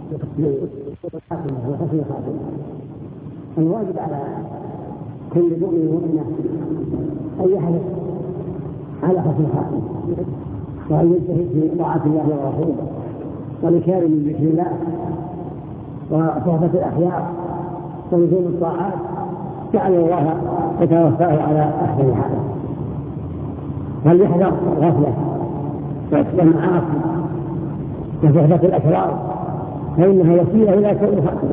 وحسن خاتمة. الواجب على كل مؤمن ومؤمنة أن يحرص على حسن خاتمة، وأن يجتهد في طاعة الله ورسوله والإكثار من ذكر الله وصحبة الأخيار ولزوم الطاعات، لعل الله يتوفاه على أحسن حال. فليحذر الغفلة والمعاصي وصحبة الأشرار، فإنها وسيلة إلى سوء الخاتمة.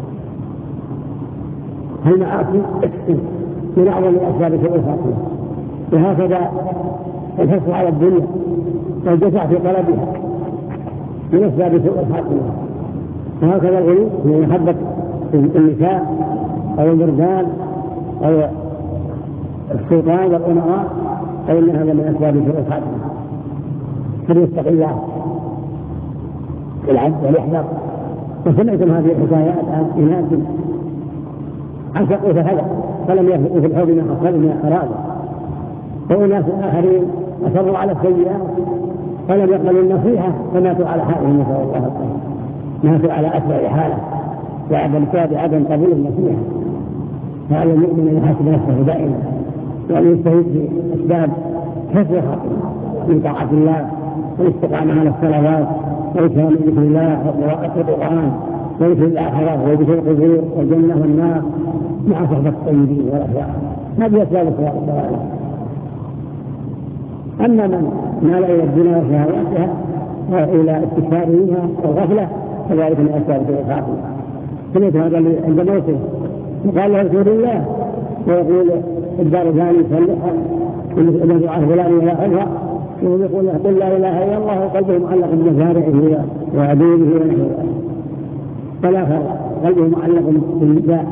المعاصي من أعظم أسباب سوء الخاتمة، وهكذا الحرص على الدنيا والجزع في طلبها من أسباب سوء الخاتمة، وهكذا الغلو من محبة النساء أو البردان أو السلطان والأمراء، فإن هذا من أسباب سوء الخاتمة. فليتق الله العبد وليحذر. وسمعتم هذه الحكايات عن إناس عشقوا فهذا فلم يفقوا في الحب من أصحاب من أراده، وأناس آخرين أصروا على السيئات فلم يقبلوا النصيحة فماتوا على حالهم، نسأل الله العافية، ماتوا على أسوأ حالة بعدم قبول النصيحة. فعلى المؤمن أن يحاسب نفسه دائما وأن يجتهد في أسباب حسن الخاتمة من طاعة الله والاستقامة على الصلوات وإكرام ذكر الله وقراءة القرآن وذكر الآخرة وذكر القبور والجنة والنار مع صحبة الطيبين والأخيار. هذه أسباب الضلال. أما من مال إلى الدنيا وشهواتها وإلى استكثار منها والغفلة فذلك من أسباب الخاتمة. سمعت هذا عند موته وقال له رسول الله ويقول الدار ثاني صلحها الذي عن فلان ولا خلفه، ويقول قل لا إله إلا الله وقلبه معلق بمزارعه وعدوه ونحوه، فلا فرق، قلبه معلق بالنساء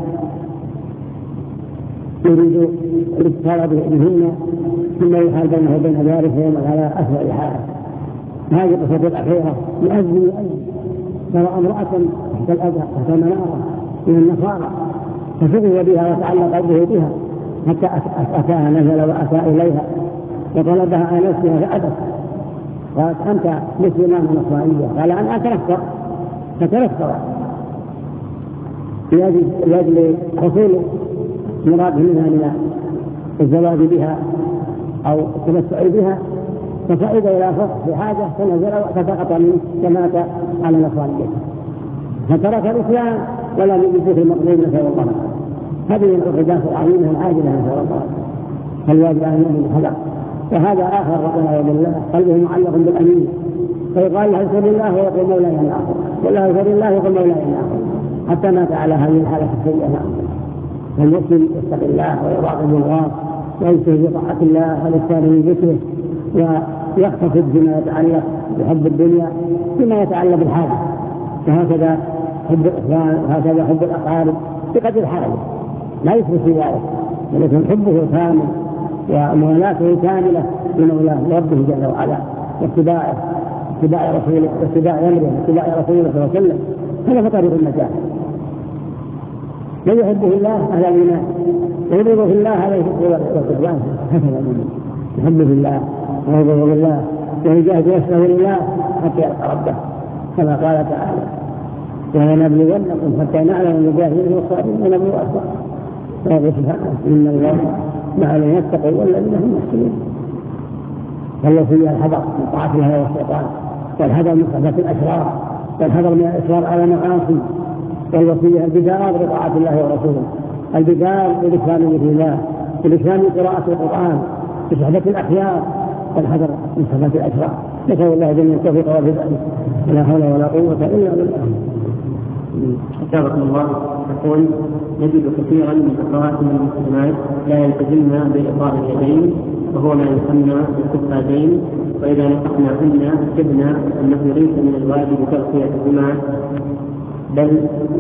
يريد الاتصال بهن ثم يحال بينه وبين ذلك فيوم على أسوأ حاله. هذه قصة الأخيرة يؤذن ترى امرأة تحت المنارة من النصارى فشغل بها وتعلق قلبه بها حتى أتاها نزل وأتى إليها وطلبها عن نفسها فأبت، قالت أنت مسلمان نصرانية، قال أنا أتنفر فتنفر لأجل حصول مراد منها من الزواج بها أو التمتع بها، فصعد إلى فصل في حاجة فنزل فسقط منه فمات على نصرانيته، فترك الإسلام ولا يجوز في المقبول، نسأل الله. هذه من العقوبات العظيمة العاجلة، نسأل الله. فالواجب على المؤمن الحذر. وهذا آخر ربنا بالله قلبه معلق بالأمين، فيقال له اذكر الله ويقول مولاي الآخر، ولا اذكر الله ويقول مولاي الآخر، حتى مات على هذه الحالة السيئة. فالمسلم يتقي الله ويراقب الله ويجتهد بطاعة الله والاكثار من ذكره، ويقتصد بما يتعلق بحب الدنيا بما يتعلق بالحاجة، وهكذا حب الإخوان وهكذا حب الأقارب بقدر الحاجة، لا يفرط في ذلك، ولكن حبه كامل وموالاته كاملة لمولاه ربه جل وعلا واتباع رسوله واتباع أمره واتباع رسوله صلى الله عليه وسلم، هذا طريق النجاة. من يحبه الله أهل الإيمان ويبغض في الله هذا والعصيان، هكذا يحبه في الله ويبغض بالله ويجاهد نفسه لله حتى يلقى ربه، كما قال تعالى ولنبلونكم حتى نعلم المجاهدين والصابرين ونبلو أسرارهم. ويقول سبحانه إن الله مع الذين يتقوا والذين هم محسنون. فالوصية الحذر من طاعة الله والشيطان، والحذر من صحبة الأشرار، والحذر من الإصرار على المعاصي، والوصية البدار بطاعة الله ورسوله، البدار بالإكرام ذكر الله، بالإكرام قراءة القرآن، بصحبة الأخيار، والحذر من صحبة الأشرار. نسأل الله جل التوفيق والهداية، لا حول ولا قوة إلا بالله. أجابكم الله. يقول نجد كثيرا من أخواتنا المسلمات لا يلتزمن بإطاء اليدين وهو ما يسمى بالكفادين، وإذا نصحناهن كتبنا أنه ليس من الواجب تغطيتهما، بل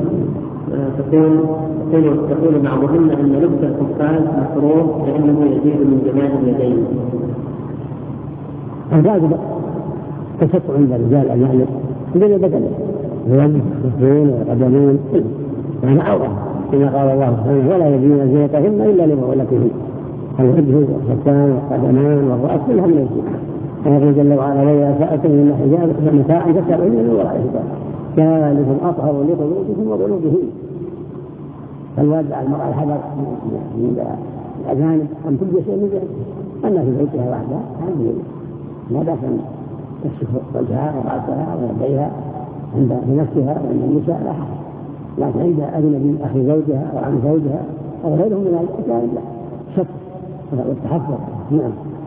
تقول بعضهن أن لبس الكفاد مكروه لأنه يزيد من جمال اليدين. الواجب تشطع عند الرجال أن يعلم بدل بدل الوجه واليدين والقدمين يعني عورة، كما قال الله سبحانه ولا يبدين زينتهن إلا لبعولتهن، الوجه والختان والقدمان والرأس كلهم من الزينة. ويقول جل وعلا وإذا سألتم من حجاب فمتاعا فاسألوهن من وراء حجاب. ذلكم أطهر لقلوبكم وقلوبهم. فالواجب على المرأة الحذر من الأجانب أن تلبس شيء من ذلك، أما في بيتها وحدها لا بأس أن تكشف وجهها ورأسها ويديها عند نفسها وعند النساء لا حرج، لكن عند أجنبي أخي زوجها أو عن زوجها أو غيرهم من الأجانب لا شك والتحفظ. نعم.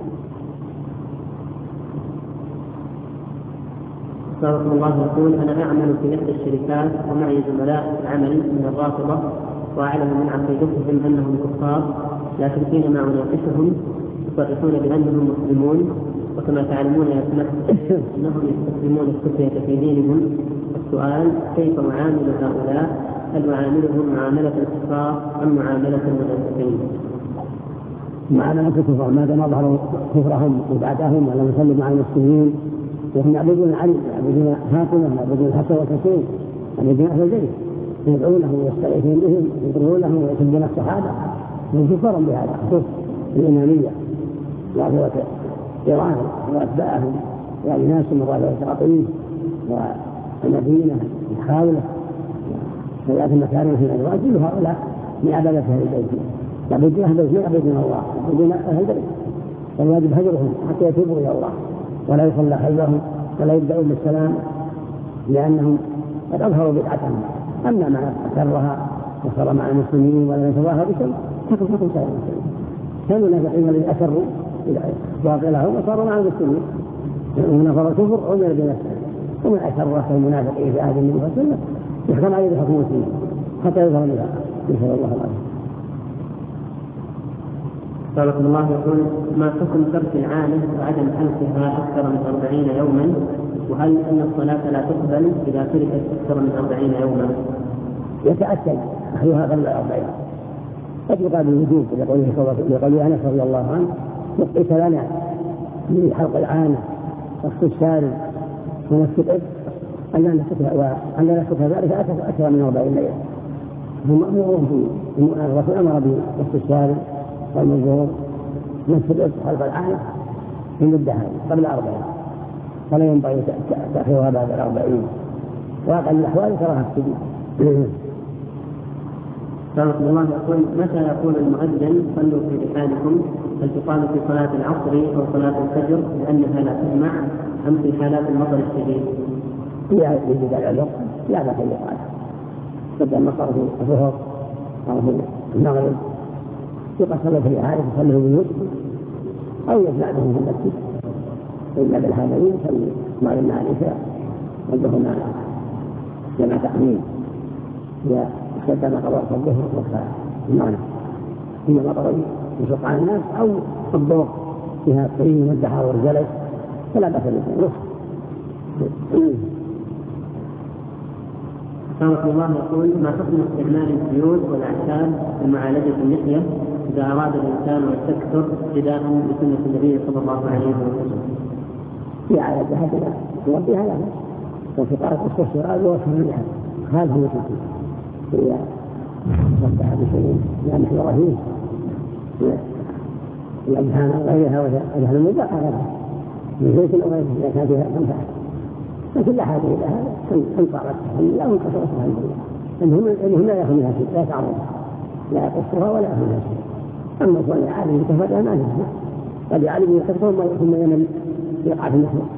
صلى الله يقول: أنا أعمل في إحدى الشركات ومعي زملاء في العمل من الرافضة، وأعلم من عقيدتهم أنهم كفار، لكن حينما أناقشهم يصرحون بأنهم مسلمون، وكما تعلمون أنهم يستخدمون السفية في دينهم. السؤال: كيف أعامل هؤلاء؟ هل أعاملهم معاملة الكفار أم معاملة المنافقين؟ معاملة الكفار ما دام أظهروا كفرهم وبعدهم ولم يسلموا على المسلمين، وهم يعبدون علي، يعبدون فاطمة، يعبدون الحسن والحسين، يعبدون أهل البيت، يدعونه ويستغيثون بهم ويدعونه ويسبون الصحابة، من كفر بهذا خصوص الإمامية وعبوة إيران وأتباعهم وأجناس من رافضة قطرين والمدينة الخاولة ويأتي مكارم في الأجواء، كل هؤلاء من عبادة أهل البيت، يعبدون أهل البيت، يعبدون الله، يعبدون أهل البيت، فالواجب هجرهم حتى يتوبوا إلى الله ولا يصلى خلفهم ولا يبدأون بالسلام، لأنهم قد أظهروا بدعتهم. أما ما أسرها وصار مع المسلمين ولا يتظاهر بشيء تقل سائر المسلمين. فالمنافقين الذين أسروا باطلهم وصاروا مع المسلمين ونفر الكفر عمر بنفسه، ومن أسره كالمنافقين في عهد النبي صلى الله عليه وسلم يحكم عليه بحكم المسلمين حتى يظهر بها. نسأل الله العافية. صلى الله يقول: ما حكم ترك العانة وعدم حلقها أكثر من 40 يوما؟ وهل أن الصلاة لا تقبل إذا تركت أكثر من 40 يوما؟ يتأكد أخذها قبل 40. قد يقال بالوجوب لقول أنس رضي الله عنه: نقيت لنا من حلق العانة وقت الشارب ونفس الإبط أن لا نسكتها ذلك أكثر من 40 ليلة. هم مأمورون الرسول أمر بنفس الشارب والمنظور نفس الإبط حلق العانة في المدة هذه قبل 40، فلا ينبغي تأخيرها بعد 40. واقل الأحوال كراهة السجود. صلى الله يقول: متى يقول المؤذن صلوا في رحالكم؟ هل تقال في صلاة العصر أو صلاة الفجر لأنها لا تجمع، أم في حالات المطر الشديد؟ في بداية الوقت لا بأس أن يقال، بدأ المطر في الظهر أو في المغرب يقال صلوا في رحالكم صلوا بيوت أو يجمع بهم في المسجد، إلا بالهذين يصلي مع النساء والظهر مع جمع تأمين إذا اشتد مطر الظهر والمغرب فيما مطر يشق على الناس أو الضوء فيها الطين والدحى والجلد فلا بأس به. صلى الله يقول: ما حكم استعمال الزيوت والأعشاب في معالجة اللحية إذا أراد الإنسان أن تكثر ابتداء بسنة النبي صلى الله عليه وسلم؟ في عادتها بلا يربيها لا بأس، وفي قارة السرعة ووصف منها هذا هو الشيء إذا ربها بشيء لا محور فيه الأمثال غيرها وجهل المباح غيرها من زيت أو غيرها إذا كان فيها منفعة، لكن لا حاجة إلى هذا إن صارت أو انكسرتها المهم لا يأخذ منها شيء، لا تعرض لا يقصها ولا يأخذ منها شيء. أما كون العالم يتفادها ما يجب، قد يعلم يكتفه ثم ينم يقع في النحو.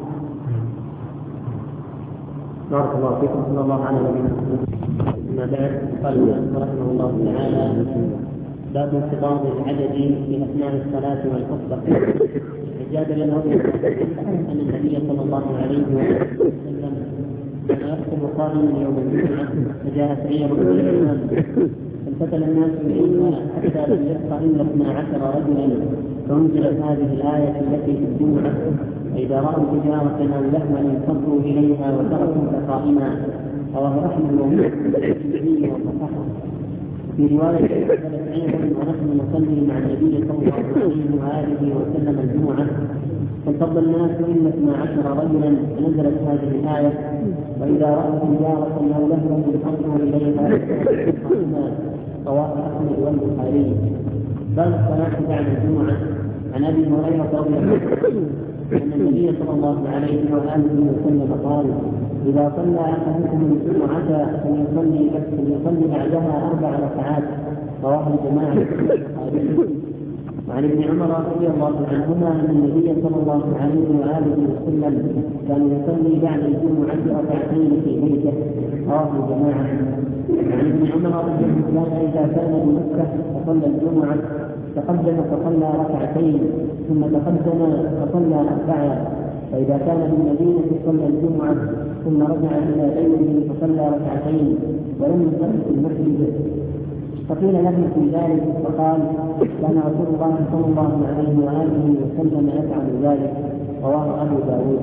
بارك الله فيكم. صلى الله عليه وسلم. أما بعد، قال الإمام رحمه الله تعالى: باب انقضاض العدد في أثناء الصلاة والخطبة. جابر رضي الله عنه أن النبي صلى الله عليه وسلم كان يخطب قائما يوم الجمعة، فجاء سعير بن الإمام فانفتل الناس إليها حتى لم يبق إلا 12 رجلا، فأنزلت هذه الآية التي في الجمعة: فإذا رأوا تجارة أو لهوا انفضوا إليها وتركوك قائما. رواه أحمد والترمذي وصححه. في رواية: سعيد ونحن نصلي مع النبي صلى الله عليه وسلم الجمعة فانفض الناس إلا 12 رجلا، فنزلت هذه الآية: وإذا رأوا تجارة أو لهوا انفضوا إليها وتركوك قائما. رواه أحمد والبخاري. باب الصلاة بعد الجمعة. عن أبي هريرة رضي الله عنه أن النبي صلى الله عليه وآله وسلم قال: إذا صلى أحدكم الجمعة فليصلي بعدها 4 ركعات. رواه الجماعة. وعن ابن عمر رضي الله عنهما أن النبي صلى الله عليه وآله وسلم كان يصلي بعد الجمعة 2 ركعتين في بيته. رواه الجماعة. وعن ابن عمر رضي الله عنه إذا كان بمكة فصلى الجمعة تقدم فصلى 2 ركعتين ثم تقدم فصلى 4، فإذا كان بالمدينة صلى الجمعة ثم رجع إلى بيته فصلى 2 ركعتين ولم يصلي في المسجد. فقيل له في ذلك فقال: كان رسول الله صلى الله عليه وآله وسلم يفعل ذلك. رواه أبو داود.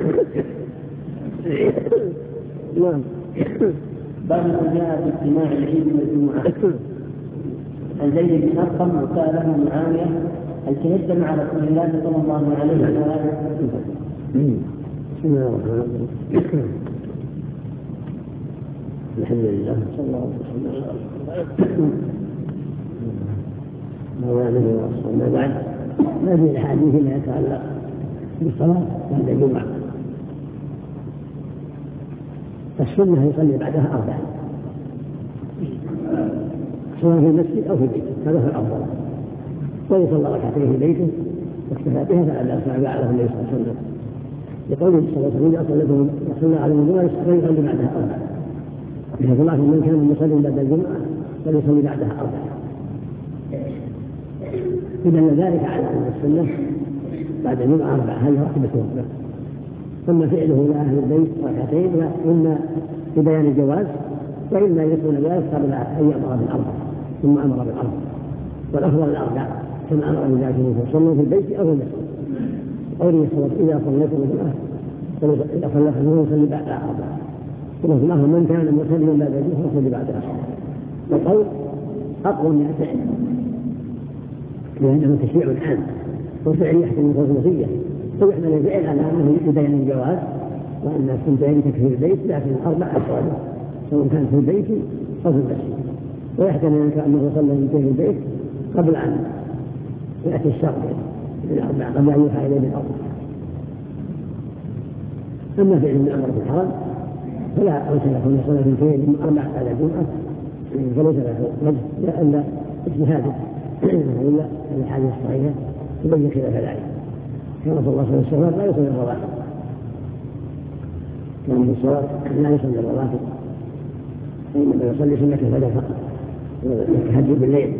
باب ما جاء في اجتماع العيد والجمعة. عن زيد بن أرقم وسأله معاوية: هل شهدت مع رسول الله صلى الله عليه وآله وسلم؟ الحمد لله صلى الله عليه وسلم. ما بعد ما في الحديث ما يتعلق بالصلاة بعد الجمعة. السنة يصلي بعدها 4 سواء في المسجد أو في البيت، هذا هو الأفضل. ويصلى 2 ركعتين في بيته واكتفى بها فعل أسمع بعده النبي صلى الله عليه وسلم لقوله صلى الله عليه وسلم: أصلكم وصلى على الجمعة فليصلي بعدها 4. يقول الله: من كان يصلي بعد الجمعة فليصلي بعدها 4. إذن ذلك على أن السنة بعد الجمعة 4 هذه راتبة وحدة. ثم فعله إلى أهل البيت 2 ركعتين إما ببيان الجواز وإما يكون ذلك قبل أن يأمر بالأربع ثم أمر بالأربع، والأفضل 4 كما أمر بذلك النبي صلى الله عليه وسلم في البيت أو في المسجد. قوله إذا صليتم الجمعة إذا صلى فليصلي يصلي بعدها 4. ثم الله: من كان مصليا بعد الجمعة فليصلي بعدها 4. والقول أقوى من الفعل لأنه تشريع عام، والفعل يحتمل الخصوصية ويحمل الفعل على أنه يبين الجواز وأن كنت ذلك في البيت، لكن 4 أفراد سواء كان في البيت أو في المسجد. ويحتمل أنه صلى في البيت قبل أن يأتي الشرع بالأربع، قبل أن يوحى إليه بالأربع. أما فعل ابن عمر في الحرم فلا أرسل له أن يصلي في 4 على الجمعة، فليس له وجه إلا اجتهاده إلا الحديث الصحيحة تبين خلاف ذلك. كان رسول الله صلى الله عليه وسلم لا يصلي الرواتب، كان في الصلاة لا يصلي الرواتب، إنما يصلي سنة الفجر فقط والتهجد بالليل.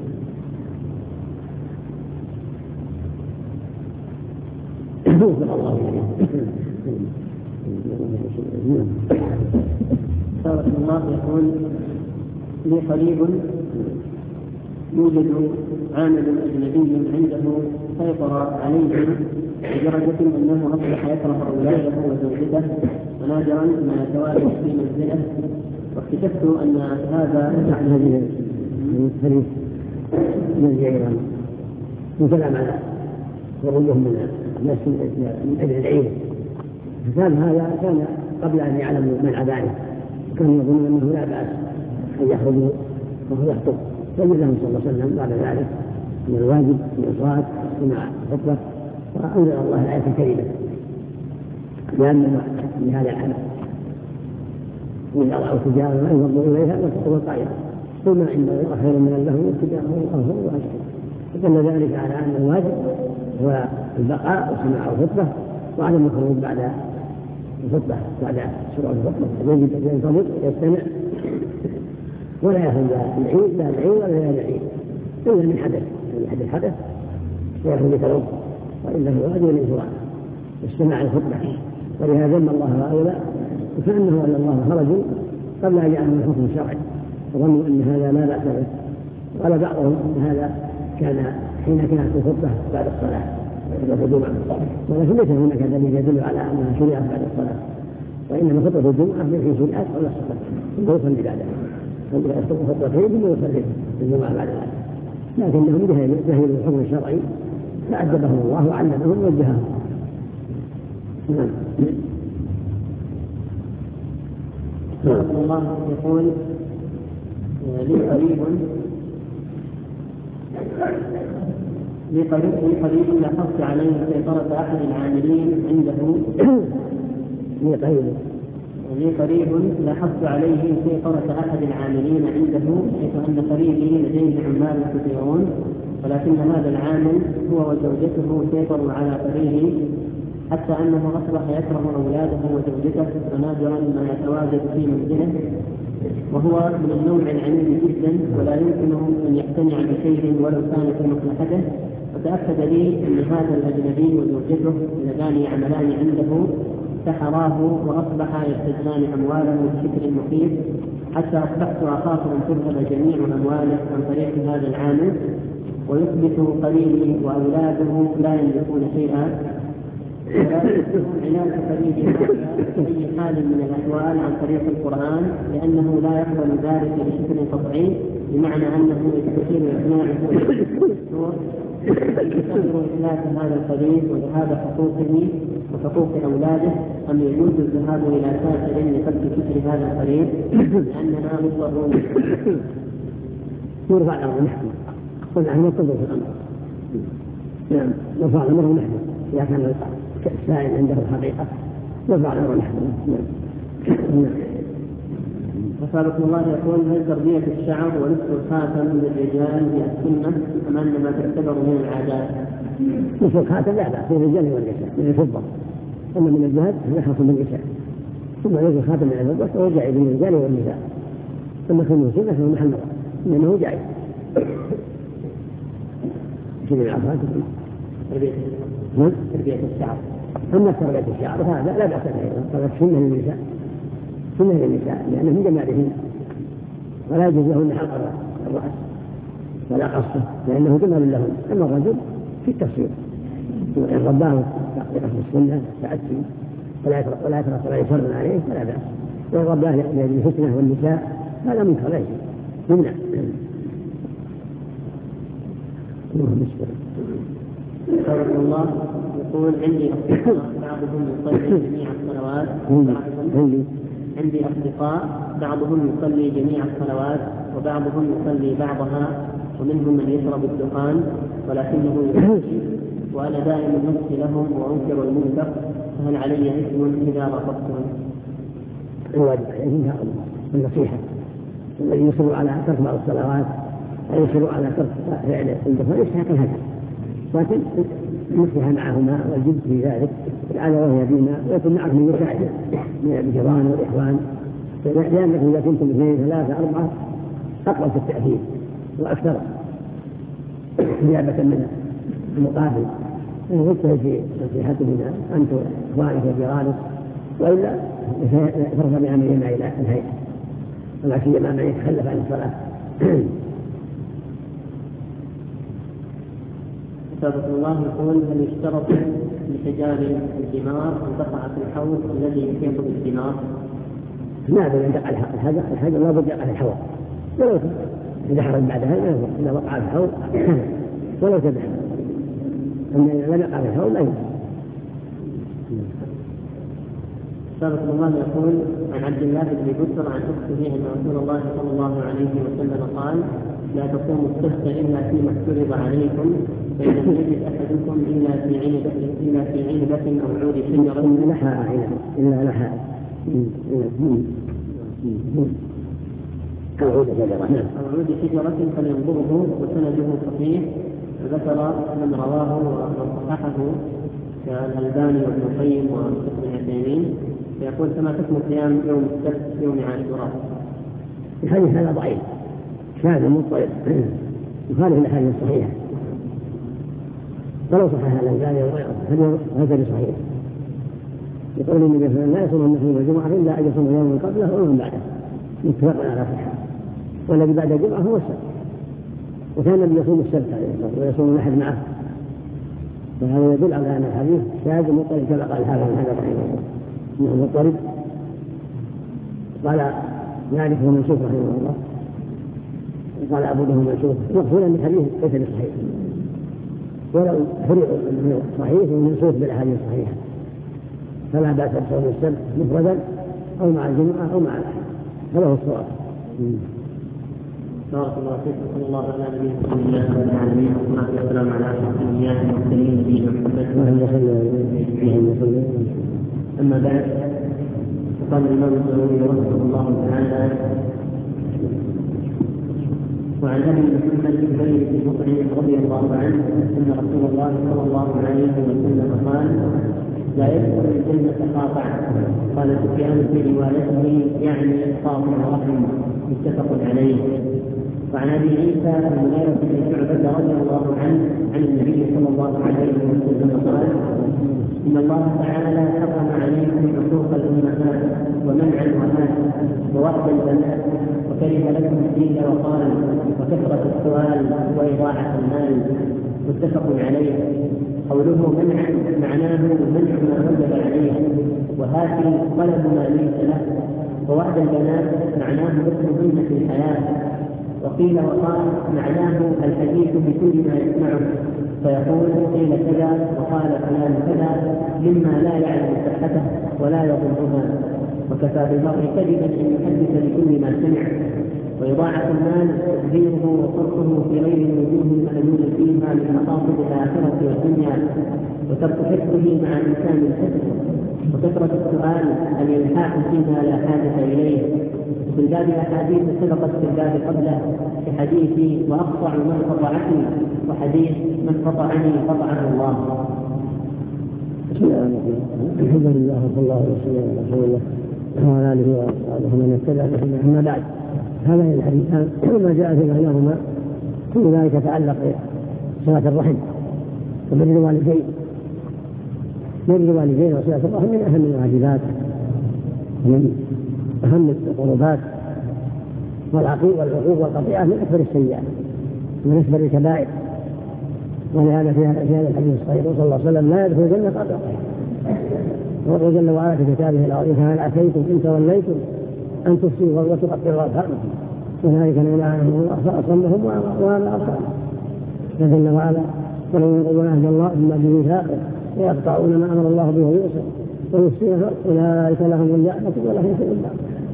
الله يقول: لي قريب يوجد عامل أجنبي عنده سيطر عليه لدرجة أنه أصبح يكره أولاده وزوجته ونادرا ما يتوالد في منزله، واكتشفت أن هذا هذه الحديث من الجيران وكلام على خروجهم من الناس من أجل العيد، فكان هذا كان قبل أن يعلموا منع ذلك، وكانوا يظنون أنه لا بأس أن يخرجوا وهو يخطب. فجد لهم صلى الله عليه وسلم بعد ذلك من الواجب الإصرار مع الخطبة، وأنزل الله الآية الكريمة لأن لهذا الحدث إذا رأوا تجارة لا ينظروا إليها وتقوى قائلة ثم عند الله خير من اللهو والتجارة والأرض والأشياء. فدل ذلك على أن الواجب هو البقاء وسماع الخطبة وعدم الخروج بعد الخطبة بعد شروع الخطبة، يجب أن ينتظر ويستمع ولا يخرج العيد لا العيد ولا العيد إلا من حدث حدث ويخرج كلام، وإلا هو واجب الإنفراد واستماع الخطبة. ولهذا ذم الله هؤلاء وكأنه أن الله خرجوا قبل أن يعلموا الحكم الشرعي وظنوا أن هذا لا بأس به. قال بعضهم أن هذا كان حين كانت الخطبة بعد الصلاة خطبة الجمعة، ولكن ليس هناك دليل يدل على أنها شرعت بعد الصلاة، وإنما خطبة الجمعة التي شرعت قبل الصلاة ثم يصلي بعدها، يخطب خطبتين ثم يصلي الجمعة بعد ذلك. لكنهم جهلوا الحكم الشرعي فأدبهم الله وعلمهم ووجههم. الله يقول: لي قريب لقريب لاحظت عليه سيطرة أحد العاملين عنده لقريب لاحظت عليه سيطرة أحد العاملين عنده، حيث أن قريبي لديه عمال كثيرون، ولكن هذا العامل هو وزوجته سيطروا على قريبي حتى أنه أصبح يكره أولاده وزوجته، ونادرا ما يتواجد في منزله، وهو من النوع العنيد جدا ولا يمكنه أن يقتنع بشيء ولو كان في مصلحته. وتأكد لي أن هذا الأجنبي وزوجته اللذان يعملان عنده سحراه وأصبحا يستجلان أمواله بشكل مخيف، حتى أصبحت أخاف أن تذهب جميع أمواله عن طريق هذا العامل، ويثبت قريبي وأولاده لا يملكون شيئا، ولا يمكنهم علاج قريبي في أي حال من الأحوال عن طريق القرآن، لأنه لا يقبل ذلك بشكل قطعي، بمعنى أنه يستحيل إقناعه يقدر إفلاس هذا القريب وذهاب حقوقه وحقوق أولاده، أم يجوز الذهاب إلى كافر لفك فكر هذا القريب، لأننا مضطرون. يرفع الأمر نحن قلنا نحن نقدر في الأمر، نعم يرفع الأمر نحن إذا كان السائل عنده الحقيقة يرفع الأمر نحن. نعم. وسابق الله يقول: هل تربية الشعر ولبس الخاتم للرجال بالسنة أم أنما تعتبر من العادات؟ لبس الخاتم لا بأس للرجال والنساء من الفضة، أما من الذهب يخص بالنساء، ثم لبس الخاتم من الفضة فهو جائز للرجال والنساء، ثم كونه سنة فهو محل نظر لأنه جائز. شنو العفات؟ تربية الشعر. أما تربية الشعر هذا لا بأس به، قالت سنة للنساء، سنة للنساء لأنه من جمالهن، ولا يجوز لهن حلق الرأس ولا قصه لأنه جمال لهن. أما الرجل في التفسير إن رباه يقصد السنة تأتي ولا يترك ولا يصر عليه فلا بأس، وإن رباه يجري الفتنة والنساء هذا منكر لا يمنع. الله يقول: عندي أصدقاء بعضهم يصلي جميع الصلوات عندي أصدقاء بعضهم يصلي جميع الصلوات وبعضهم يصلي بعضها، ومنهم من يشرب الدخان ولكنه يصلي، وأنا دائما نفسي لهم وأنكر المنكر، فهل علي إثم إذا رفضتهم؟ الواجب عليهم النصيحة، الذي يصر على ترك بعض الصلوات أو يصر على ترك فعل الدخان يستحق الهجر، لكن نصح معهما والجد في ذلك على وهي بنا، ويكون معهم من يساعد من الجيران والإخوان، لأنكم إذا كنتم 2 3 4 أقوى في التأثير وأكثر نيابة من المقابل. يجتهد في نصيحته بنا أنتم إخوانك وجيرانك، وإلا يفرغ بأمرهما إلى الهيئة، ولا سيما من يتخلف عن الصلاة. سابق الله يقول: هل يشترط لحجاب الدمار أن تقع في الحوض الذي يحيط بالدمار؟ نادر أن تقع الحجر لا بد يقع في الحوض، ولو إذا حرم بعدها إذا وقع في الحوض ولو تبع، أما إذا لم يقع في الحوض لا يمكن. سابق الله يقول: عن عبد الله بن بسر عن أخته أن رسول الله صلى الله عليه وسلم قال: لا تصوموا السبت إلا فيما افترض عليكم، فإن لم يجد أحدكم إلا في عنبة أو عود شجرة إلا لحى أو عود شجرة فلينظره، وسنده صحيح. وذكر من رواه وصححه كالألباني وابن القيم وابن عثيمين، فيقول: كما حكم صيام يوم السبت يوم عاشوراء؟ الحديث هذا ضعيف شاذ مضطرب يخالف الأحاديث الصحيحة، ولو صحح الألباني وغيره هذا صحيح. يقول النبي صلى الله عليه وسلم: لا يصوم النخيل والجمعة إلا أن يصوم يوم قبله أو من بعده، متفق على صحة، والذي بعد الجمعة هو السبت، وكان النبي يصوم السبت عليه الصلاة والسلام ويصوم الأحد معه، فهذا يدل على أن الحديث شاذ مضطرب كما قال الحافظ بن حجر رحمه الله إنه مضطرب. قال مالك هو منسوخ رحمه الله، قال أبو له منسوخ، مقصود أن الحديث ليس بصحيح، ولو فرق أنه صحيح ومنسوخ بالأحاديث الصحيحة، فلا بأس بصوم السبت مفردا أو مع الجمعة أو مع الأحد، هذا هو الصواب. بارك الله فيك. صلى الله على نبينا محمد العالمين والصلاه والسلام على اشرف الانبياء والمرسلين نبينا محمد. اما بعد، قال الامام النووي رحمه الله تعالى: وعن ابي محمد بن زيد بن مطعم رضي الله عنه ان رسول الله صلى الله عليه وسلم قال: لا يدخل الجنة قاطع. قال سفيان في روايته يعني قاطع رحم، متفق عليه. وعن ابي عيسى المغيرة بن شعبة رضي الله عنه عن النبي صلى الله عليه وسلم قال: ان الله تعالى حرم عليكم حقوق الامهات ومنع الامهات ووحد البنات وكره لكم الدين وقال وكثرة السؤال واضاعة المال، متفق عليه. قوله منع معناه منع ما وجب عليه وهاتي طلب ما ليس له، ووعد البنات معناه ذكرهن في الحياة. وقيل وقال معناه الحديث بكل ما يسمعه، فيقول قيل كذا وقال فلان كذا مما لا يعلم صحته ولا يضرها، وكفى بالمرء كذبا ان يحدث بكل ما سمع. وإضاعة المال تدبيره وصرفه في غير الوجوه المألول فيها من مقاصد الآخرة والدنيا، وترك حفظه مع إمكان الحفظ، وكثرة السؤال الإلحاح فيما لا حاجة إليه. وفي الباب أحاديث سبقت في الباب قبله كحديث وأقطع من قطعني وحديث من قطعني قطعه الله. بسم الله الرحمن الرحيم. الحمد لله صلى الله عليه وسلم رسول الله وعلى آله وصحبه من اتبع بهداه. أما بعد، هذا الحديثان ما جاء في بينهما كل ذلك يتعلق بصلة الرحم وبر الوالدين. بر الوالدين وصلة الرحم من أهم الواجبات ومن أهم القربات، والعقوق والقطيعة من أكبر السيئات ومن أكبر الكبائر. ولهذا في هذا الحديث الصحيح صلى الله عليه وسلم: لا يدخل الجنة قاطع. وقال جل وعلا في كتابه العظيم: فهل عسيتم إن توليتم أن تفسدوا وتقطعوا أرحامكم وذلك لمن أعانهم الله فأصمهم وما أبصارهم. جل وعلا: ولو ينقضون عهد الله ثم بميثاقه ويقطعون ما أمر الله به ويوصل ويفسدون أولئك لهم اللعنة ولهم سوء الدار.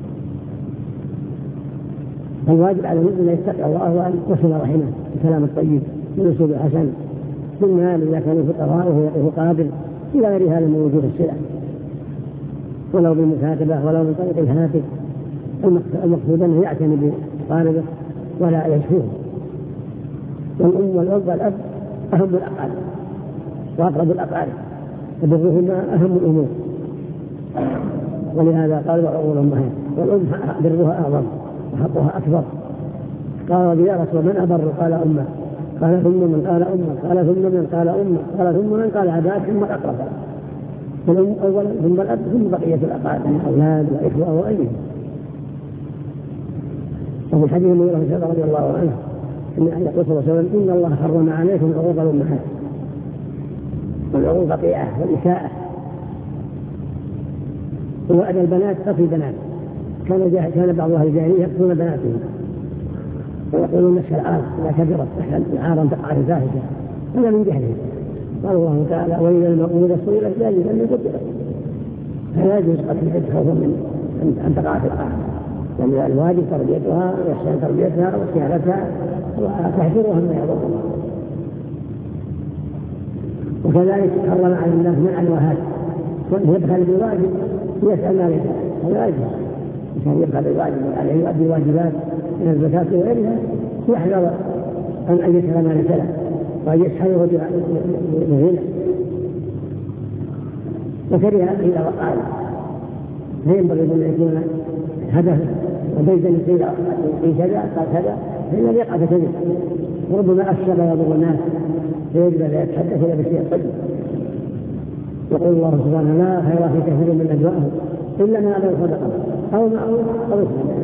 الواجب على المسلم أن يتقي الله وأن يصل رحمه بالكلام الطيب بالأسلوب الحسن بالمال إذا كان فقراء وهو قادر إلى غير هذا من وجوه السلع، ولو بالمكاتبة ولو من طريق الهاتف. المقصود أنه يعتني بطالبه ولا يشفيه. والأم والأب والأب أهم الأقارب وأقرب الأقارب، وبرهما أهم الأمور. ولهذا قال: وعقوق الأمهات. والأم برها أعظم وحقها أكبر. قال: يا رسول من أبر؟ قال: أمه. قال: ثم من؟ قال: أمه. قال: ثم من؟ قال: أمه. قال: ثم من؟ قال: أباك. ثم الأقرب. فالأم أولا ثم الأب ثم بقية الأقارب من أولاد وإخوة وغيرهم. وفي الحديث المغيرة رضي الله عنه أن يقول صلى الله عليه وسلم: إن الله حرم عليكم عقوق الأمهات والعقوق قطيعة والإساءة ووعد البنات قتل بنات. كان بعض أهل الجاهلية يقتلون بناتهم ويقولون نفس العار إذا كبرت عارا تقع في الفاحشة. هذا من جهلهم. قال الله تعالى: وإذا المؤمنة سئلت ذلك أن يقتلها. فلا يجوز قتل البنت خوفا من أن تقع في العار، لأن الواجب تربيتها وإحسان تربيتها وصيانتها وتحذيرها مما يضرها. وكذلك حرم على الناس منع الوهات، يبخل بالواجب ويسأل ما ليس. هذا يجوز عشان يبخل بالواجب عليه يؤدي الواجبات من الزكاة وغيرها، يحذر أن يسأل ما ليس له وأن يسحره بغنى. وكره إلى وقال فينبغي أن يكون هدفه وبيت قيل في كذا قال كذا، فإن اليقع كذب وربما أفسد يضر الناس فيجب أن يتحدث إلى بشيء طيب. يقول الله سبحانه: لا خير في كثير من نجواهم إلا من أمر صدقة أو معروف أو إسلام.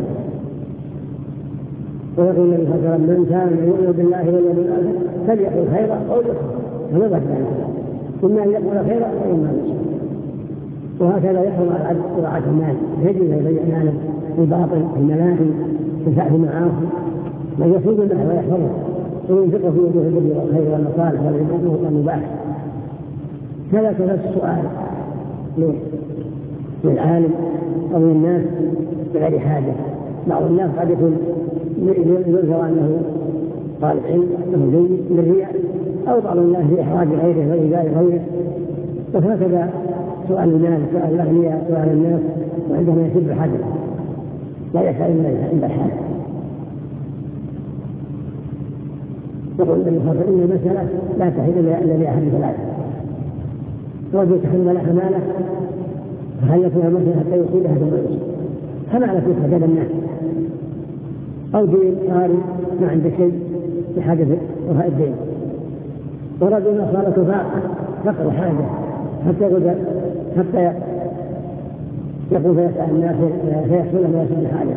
ويقول النبي صلى الله عليه وسلم: من كان يؤمن بالله واليوم الآخر فليقل خيرا أو ليصمت. فلا بأس ذلك، إما أن يقول خيرا وإما أن يصمت. وهكذا يحرم على العبد إضاعة المال، يجب أن يبين ماله الباطل الملاهي في المعاصي، من يصوم المال ويحفظه وينفقه في وجوه البر والخير والمصالح والمباح. كذا السؤال للعالم أو للناس بغير حاجة. بعض الناس قد يكون يذكر أنه طالب علم أنه جيد للرياء، أو بعض الناس لإحراج غيره وإيذاء غيره. وهكذا سؤال المال، سؤال الأغنياء، سؤال الناس، وعندما يشد حاجة لا يسأل إلا عند الحاجة. يقول النبي صلى الله عليه وسلم: إن المسألة لا تحل إلا لأحد ثلاثة: رجل تحمل حمالة فخلتها مثلا حتى يصيبها ثم يصيب، حمالة تحدد الناس، أو دين قاري ما عنده شيء بحاجة وفاء الدين، ورجل أصابته فقر حاجة حتى يقول فيسأل الناس فيحصل ما يسأل حاجة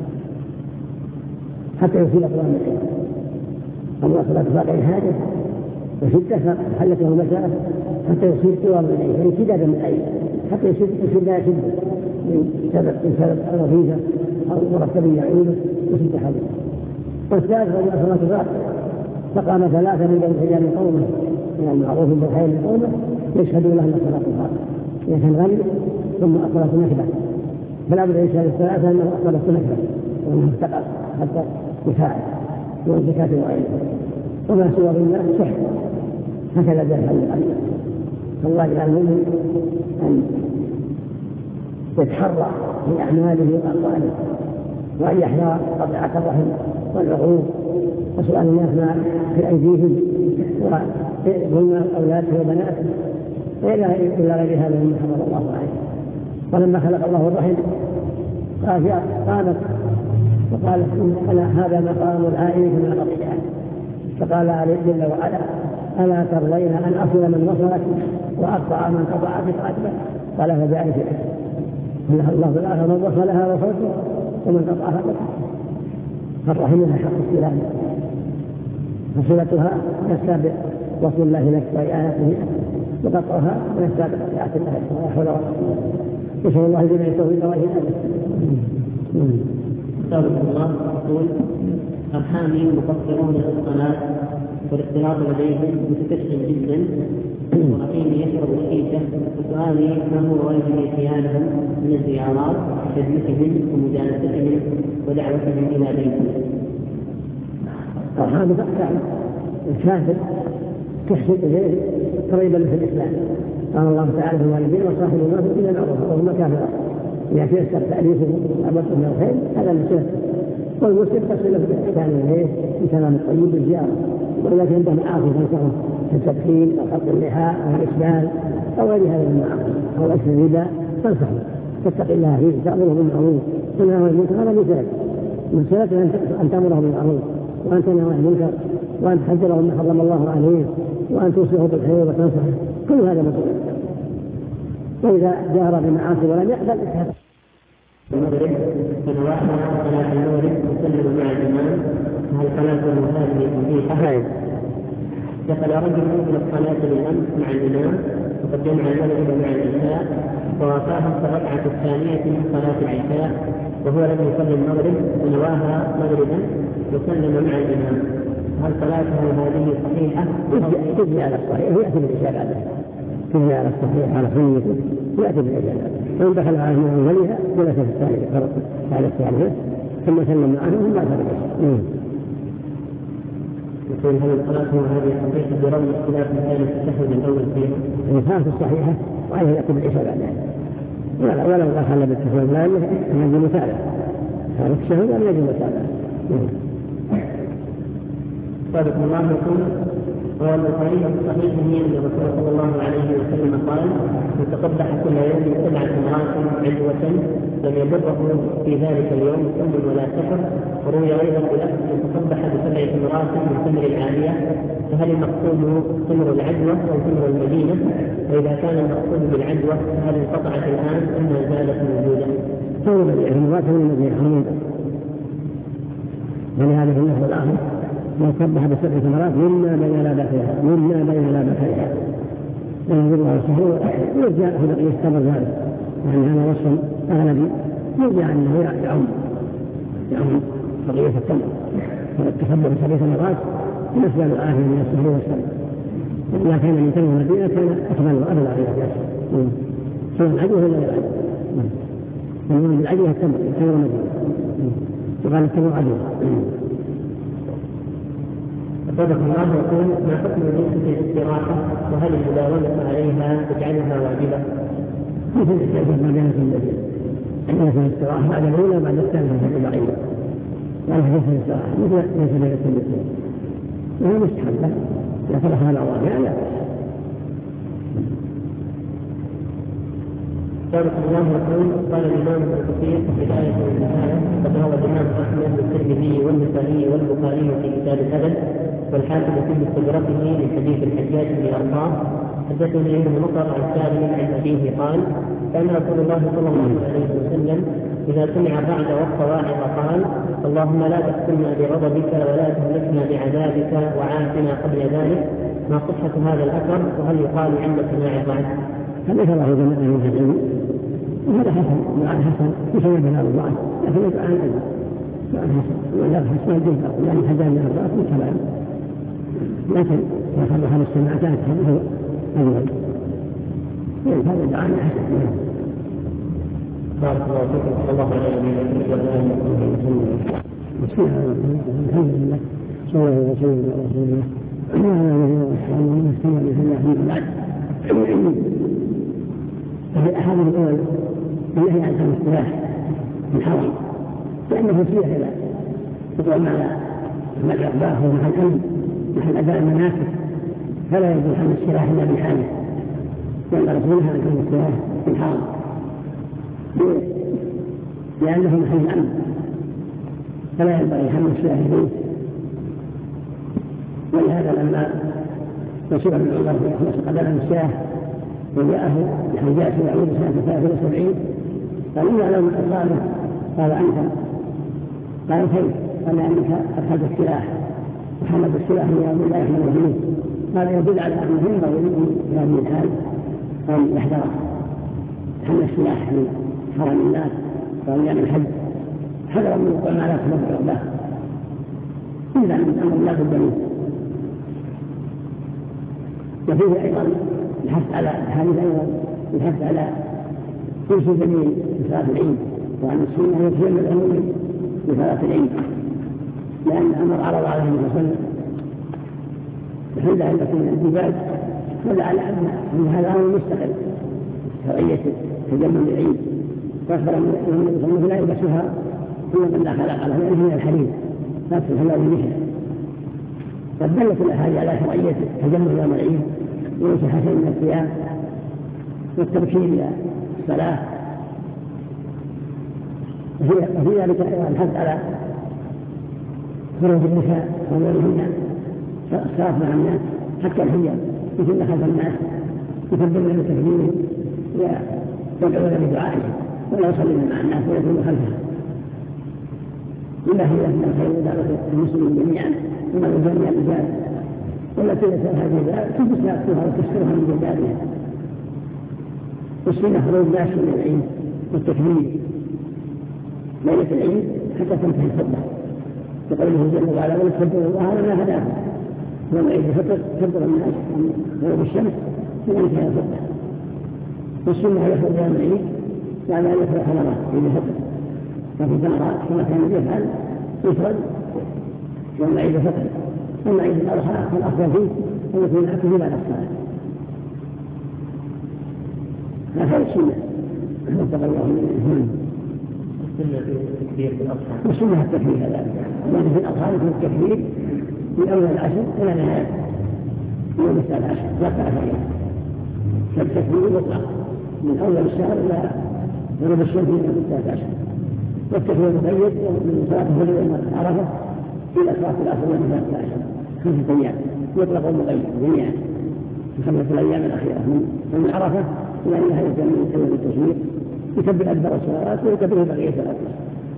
حتى يصيب أقوام العلم. أما أصابته فقر حاجة وشدة فحلت له مسألة حتى يصيب قوام العلم، يعني شدة من العلم حتى يصيب لا يشد من سبب الوظيفة أو مرتب يعينه يصيب حاجة. والثالث رجل أصابته فقر فقام ثلاثة من بين حجاب قومه من المعروف بالخير لقومه يشهدوا له أن صلاة الفاتحة، إذا كان غني ثم أصلت نكبة فلا بد يشهد الثلاثة أنه أصلت نكبة وأنه افتقر حتى يساعد والزكاة وغيرها، وما سوى بالله سحر. هكذا جاء الحل. فالله يجعل المؤمن أن يتحرى في أعماله وأقواله، وأن يحذر قطيعة الرحم والعقوق وسؤال الناس ما في أيديهم وظلم أولاده وبناته إلا غير هذا مما حرم الله عليه. ولما خلق الله الرحم قالت وقالت: أنا هذا مقام العائلة من القطيعة. فقال عليه جل وعلا: ألا ترضين أن أصل من وصلك وأقطع من قطعك فأتبع؟ قال: فذلك الله بالآخر من وصلها وصلته ومن قطعها قطعها. فالرحم لها حق السلام، فصلتها نسى بوصل الله لك وإعانته وقطعها ونسى بقطيعة الله ولا حول ولا قوة. نسأل الله جميع التوفيق والهداية. سابق الله يقول: أرحامي مقصرون في الصلاة والاختلاط لديهم متكشف جدا، وأخيني يشرب الشيشة، وسؤالي ما هو واجب خيانهم من الزيارات وخدمتهم ومجالستهم ودعوتهم إلى بيتهم. أرحام الكافر تحسن إليه قريبا في الإسلام. قال الله تعالى: الوالدين وصاحب الناس إلى معروف وهم كافر إذا تيسر تأليفه وأمرته من الخير هذا المسلم، والمسلم تصل له بالإحسان إليه بكلام الطيب بالزيارة. وإذا كان عنده معاصي تنصره كالتدخين أو خلق اللحى أو الإسبال أو غير هذا المعاصي أو أكل الربا تنصحه تتقي الله فيه، تأمره بالمعروف تنهى عن المنكر. هذا مثال من صلته أن تأمره بالمعروف وأن تنهى عن المنكر وأن تحذره مما حرم الله عليه وأن توصيه بالخير وتنصحه، كل هذا مسؤول. وإذا جار بمعاصي ولم يقبل المغرب فنواحنا صلاة المغرب وسلم مع الإمام، هل صلاة هذه صحيحة؟ دخل رجل إلى الصلاة بالأمس مع الإمام وقد جمع المغرب مع العشاء ووافاهم في الركعة الثانية من صلاة العشاء وهو لم يصلي المغرب ونواها مغربا وسلم مع الإمام، هل صلاته هذه صحيحة؟ تجري على الصحيح ويأتي بالعشاء بعدها، تجري على الصحيح على سنته ويأتي بالعشاء بعدها. وإن دخل على المغرب وليها جلس في الثالثة على الثالثة ثم سلم معه ثم أتى بالعشاء. يقول: هل الصلاة هذه صحيحة برغم اختلاف كان التشهد الأول فيها؟ الصلاة الصحيحة وعليه يأتي بالعشاء بعدها، ولو دخل بالتشهد لا يجب متابعة، هذا التشهد لا يجب متابعة. سابق الله يقول: قال البخاري في صحيحه ان الرسول صلى الله عليه وسلم قال: يتقبح كل يوم 7 مرات عدوة لم يضره في ذلك اليوم سم ولا سحر. وروي ايضا بلفظ يتقبح ب7 مرات من تمر العالية، فهل المقصود تمر العدوى او تمر المدينة؟ واذا كان المقصود بالعدوى فهل انقطعت الان ام ما زالت موجودة؟ تمر مرات من المدينة، ولهذا في النحو الآخر لو كبح ب7 ثمرات مما بين لابتها وينزل الله السحر ويرجع يستمر ذلك، وأن هذا وصف أغلبي يرجع أنه يعم بقية التمر. والتخبر ب7 ثمرات بالنسبة للآخر من السحر والسحر، إذا كان من تمر المدينة كان أفضل وأفضل على الناس سواء العدوى ولا غير العدوى. المهم بالعدوى التمر المدينة، وقال اتبعوا عدو. صدق الله يقول ما حكم الجلسة في الاستراحة وهل المداومة عليها تجعلها واجبة؟ مثل الاستراحة ما بين في الاستراحة بعد الأولى وبعد الثالثة في البعيدة وعلى حديث الاستراحة ليس بين الاثنين وهو مستحب إذا فرحها الأوامر لا. صدق الله يقول قال الإمام ابن كثير في الآية والنهاية قد روى الإمام أحمد والترمذي والنسائي والبخاري في كتاب الأدب والحاكم في مستدركه من حديث الحجاج بن أرطاه حدثني ابن مطر عن سالم عن أبيه قال كان رسول الله صلى الله عليه وسلم إذا سمع بعد والصواعق قال اللهم لا تحكمنا بغضبك ولا تهلكنا بعذابك وعافنا قبل ذلك. ما صحة هذا الأثر وهل يقال عند سماع الضعف؟ هذا الله جميعا من العلم وهذا حسن دعاء حسن يسمى بلا الضعف لكن يدعى عن العلم دعاء حسن ولا حسن الجزء يعني حجاب من الضعف من كلام لكن إذا خرج هذا السماع كانت هذا أجمل هذا دعاء حسن. بارك الله فيكم صلى الله عليه وسلم. بسم الله الحمد لله صلى الله وسلم على رسول الله وعلى اله وصحبه ومن استمع بسنته بعد. ففي الأحاديث الأول النهي عن حمل السلاح محرم لأنه وسيلة إلى تقوم على محل الإقباح ومحل الأمن محل أداء المناسك فلا يجوز حمل السلاح إلا بالحاجة لأن رسولها عن حمل السلاح محرم لأنه محل الأمن فلا ينبغي حمل السلاح فيه. ولهذا لما نصيب من عمر في أخلاص قدم السلاح وجاءه الحجاج يعود سنة 73 قال إنه لو أصابه قال أنت قال كيف قال أنك أخذت السلاح وحمد السلاح من لا يحمل فيه قال يدل على أنه ينبغي في هذه الحال أن يحذر حمل السلاح من حرم الناس قال يعني الحج حذرا من وقوع ما لا تنبع له إلا من أمر لا بد منه. وفيه أيضا الحث على هذه أيضا الحث على كل جميل في صلاة العيد وأن السنة يتم العموم في صلاة العيد لأن أمر عرض عليه النبي صلى الله عليه وسلم بحلة التي من الزجاج ولعل أن هذا أمر مستقل شرعية تجمل العيد وأخبر أن النبي صلى الله عليه وسلم لا يلبسها إلا من لا خلق لها لأنه من الحديد لا تدخل بالمثل. قد دلت الأحاديث على شرعية تجمل يوم العيد وصحتين من الصيام والتبكير إلى الصلاة وفي ذلك أيضا الحث على خروج النساء وغيرهن الصلاة مع الناس حتى الحجاب مثل خلف الناس يكبرن بتكبيرهم ويدعون بدعائهم ولا يصلون مع الناس ويكونوا خلفها. لله من الخير ودعوة المسلمين جميعا وما يجمع الرجال والتي يسألها الجزاء تلبس نفسها وتسترها من جزائها. والسنة خروج الناس من العيد والتكبير ليلة العيد حتى تنتهي الخطبة بقوله جل وعلا ولتكبروا الله على ما هداكم يوم عيد الفطر تكبر الناس من غروب الشمس وينتهي الخطبة. والسنة يخرج يوم العيد بعد أن يخرج حمرات عيد الفطر وفي ثمرات كما كان يفعل يفرد يوم عيد الفطر. أما عيد الأضحى فالأفضل فيه أن يكون الأكل بعد الصلاة. هذا السنة اتقى الله منه. السنة في التكبير في الأضحى والسنة التكبير هذا لأن في الأضحى يكون التكبير من أول العشر إلى نهاية يوم 13 13 فالتكبير مطلق من أول الشهر إلى غروب الشمس من 13 والتكبير مقيد من صلاة الفجر يوم عرفة إلى صلاة العصر يوم 13 5 أيام يطلق المقيد جميعا في 5 الأيام الأخيرة من عرفة إلى نهاية يوم التشريق يكبر أكبر الصلوات ويكبر بقية الأكبر.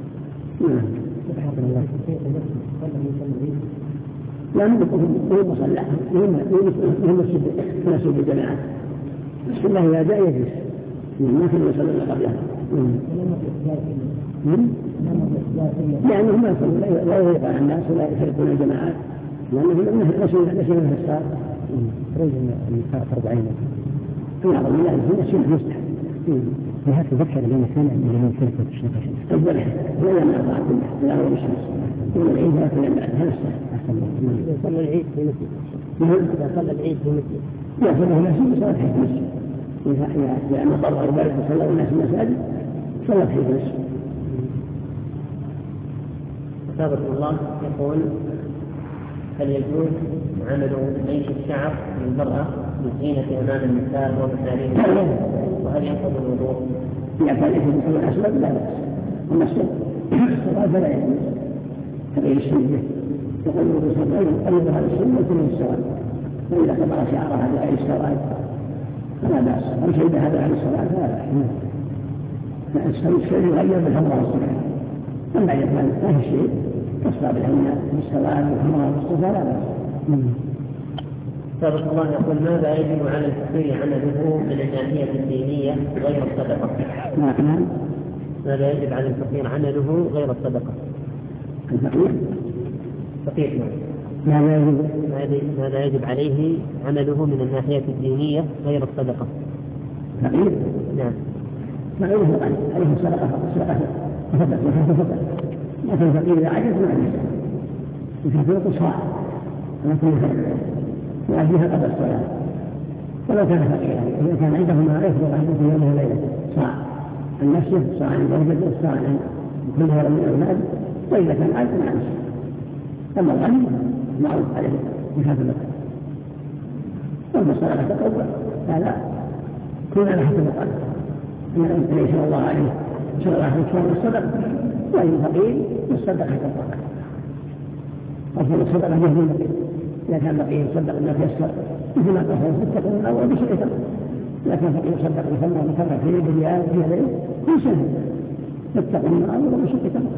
لا مهم مصلى مهم مسجد الجماعة السنة إذا جاء يجلس ما كان يصلي قبلها لأنهم لا يغيب عن الناس ولا يفرقون الجماعات لأنهم نسوا في الصلاة رجل النساء 40 في بعض البلاد السنة مستحب وهذا تذكر اليوم الثاني من يوم ثلاثة الشهر الأول ولا ما بعد لا هو مش يوم العيد لا كنا بعد هذا السنة صلى العيد في مسجد إذا صلى العيد في مسجد لا صلى الناس في مسجد إذا مطر أو برد صلى الناس في المساجد صلى في مسجد. أصابك الله يقول هل يجوز عمل عيش الشعر للمرأة بالزينة أمام النساء ومحارمها وهل ينقض الوضوء؟ إذا كان يجوز مثل الأسود لا بأس المسجد الصلاة فلا يجوز تغيير السنة يقول الرسول صلى الله عليه وسلم قلد هذا السنة وكل السواد وإذا كبر شعرها بغير السواد فلا بأس أو شهد هذا عن الصلاة فلا بأس الشيء يغير بالحمراء والسماء أما إذا كان ما في شيء تصلى بالهمة بالسواد والحمراء والصفا لا بأس. سابق الله يقول ماذا يجب على الفقير عمله من الناحية الدينية غير الصدقة؟ نعم. ماذا يجب على الفقير عمله غير الصدقة؟ الفقير؟ فقير نعم. ماذا يجب عليه عمله من الناحية الدينية غير الصدقة؟ فقير؟ نعم. عليه الصدقة فقط لكن الفقير إذا عجز ما عليه يكفي صاع ولكن وأجلها قبل الصلاة ولو كان فقيرا إذا كان عنده ما يفضل عنه في يوم وليلة صاع عن نفسه صاع عن زوجته صاع عن كل هذا من الأولاد وإذا كان عاجز مع نفسه أما الغني معروف عليه بهذا المكان أما الصلاة تقوى هذا كل على حسب القلب أن النبي صلى الله عليه وسلم الصدقة وإن فقير الصدقة تقوى أفضل الصدقة جهد الفقير إذا كان فقير صدق ما تيسر مثل ما قال يتقون من الأول بشيء تقوى لكن فقير صدق بثمرة وكرة في ريال في هذا كل سنة يتقون من الأول بشيء تقوى.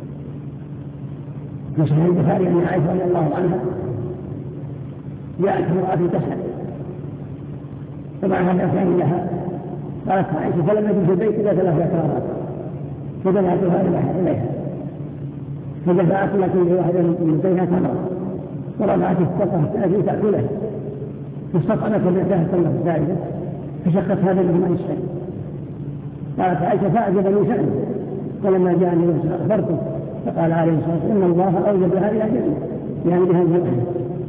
في صحيح البخاري أن عائشة رضي الله عنها جاءت امرأة تسأل فمعها الأفلام لها قالت عائشة فلم يكن في البيت إلا 3 مرات فدفعتها إليها فدفعت لكل واحدة من بينها تمرة ورفعت السقة التي تأكلها فاستطعمت النساء التمرة الثالثة فشقت هذا من الشيء قالت عائشة فأعجبني شأنه ولما جاء النبي أخبرته فقال عليه الصلاة والسلام إن الله أوجب هذه الجنة يعني بها الجنة.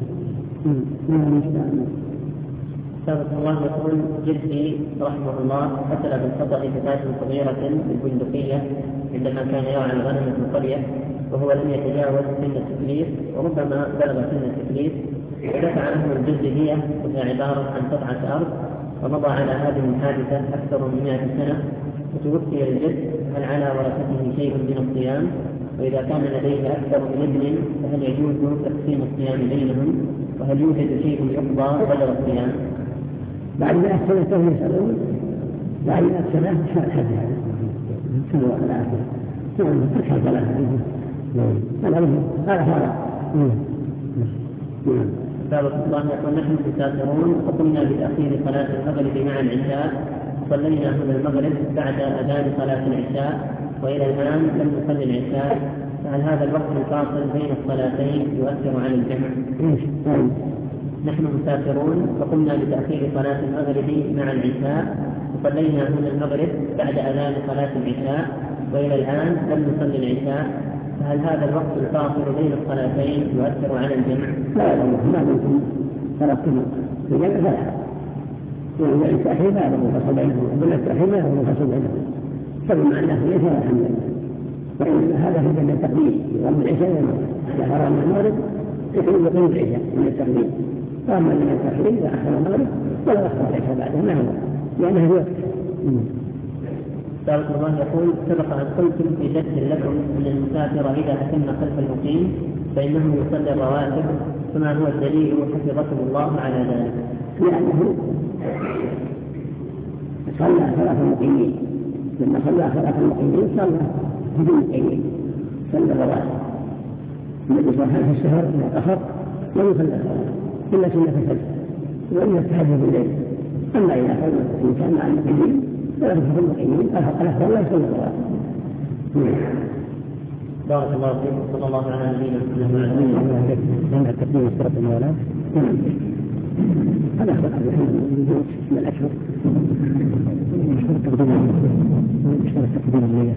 سابق الله يقول جدي رحمه الله قتل بالخطأ فتاة صغيرة بالبندقية عندما كان يرعى الغنم في القرية وهو لم يتجاوز سن التكليف وربما بلغ سن التكليف ودفع عنه الجد دية وهي عبارة عن قطعة أرض ومضى على هذه الحادثة أكثر من 100 سنة وتوفي الجد هل على ورثته شيء من الصيام؟ وإذا كان لديه أكثر من ابن فهل يجوز تقسيم الصيام بينهم؟ وهل يوجد شيء يقضى بدل الصيام؟ بعد 100 سنة كم يسألون؟ بعد 100 سنة شاء حدها كم وقت الآخر نعم تركها ثلاثة هذا سابق الله يقول نحن مسافرون وقمنا بتأخير صلاة المغرب مع العشاء صلينا هنا المغرب بعد أذان صلاة العشاء وإلى الآن لم نصلي العشاء فهل هذا الوقت الفاصل بين الصلاتين يؤثر على الجمع؟ نحن مسافرون وقمنا بتأخير صلاة المغرب مع العشاء وصلينا هنا المغرب بعد أذان صلاة العشاء وإلى الآن لم نصلي العشاء فهل هذا الوقت الفاصل بين الصلاتين يؤثر على الجمع؟ لا ما ممكن تركتم الجمع فلا يعني التأخير ما يكون منفصل بينهم وبين التأخير ما يكون منفصل بينهم فبما أنه ليس الحمد لله وإن هذا في جمع التقديم يقوم العشاء إذا حرم المغرب يقوم العشاء من التقديم وأما من التأخير إذا أخر المغرب ولا أخر العشاء بعده ما هو لأنه هو سابق الله يقول سبق أن قلتم في درس لكم أن المسافر إذا أتم خلف المقيم فإنه يصلي الرواتب فما هو الدليل حفظكم الله على ذلك؟ لأنه صلى صلاة المقيمين لما صلى صلاة المقيمين صلى بدون المقيمين صلى الرواتب الذي صلى في الشهر من الأخر لا يصلى الصلاة إلا سنة الفجر وإن التهجد بالليل أما إذا كان الإنسان مع المقيمين فلا يصلي المقيمين الأفضل لا يصلي الرواتب. بارك الله فيكم صلى الله على نبينا محمد وعلى آله وصحبه وسلم. هذا هو من الأشهر اشترك تقديم الليل